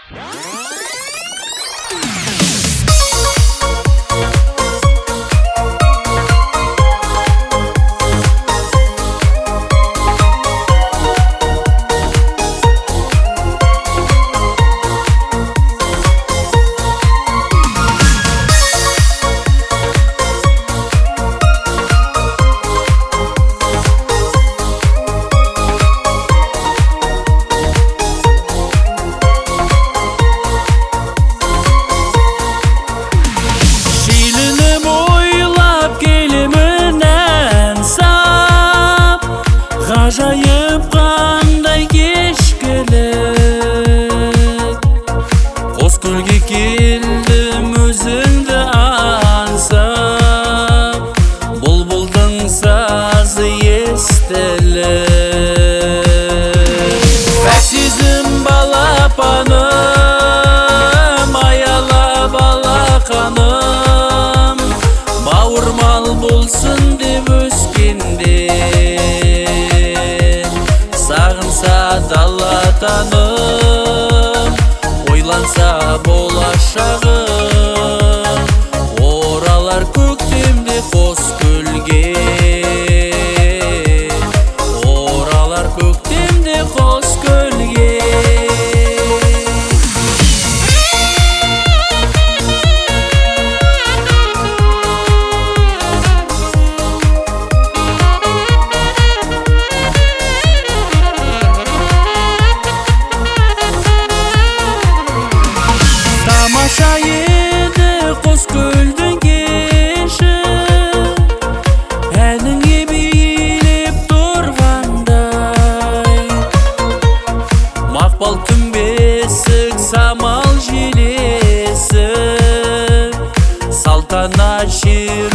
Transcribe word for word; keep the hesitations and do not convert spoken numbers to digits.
Ғажайып қандай кешкілік, қос көлге келдім өзіңді аңсап, бұлбұлдың сазы естілік. Пәк сезім балапаным, аялап алақаным, бауырмал болсын деп өскенде, сағынса дала таным, ойланса болашағым, оралар көктемде қос көлге, оралар көктемде қос көлге. Тамаша еді қос көлдің кеші, әніңе билеп тұрғандай, мақпал күмбесік самал желесі, салтанат жер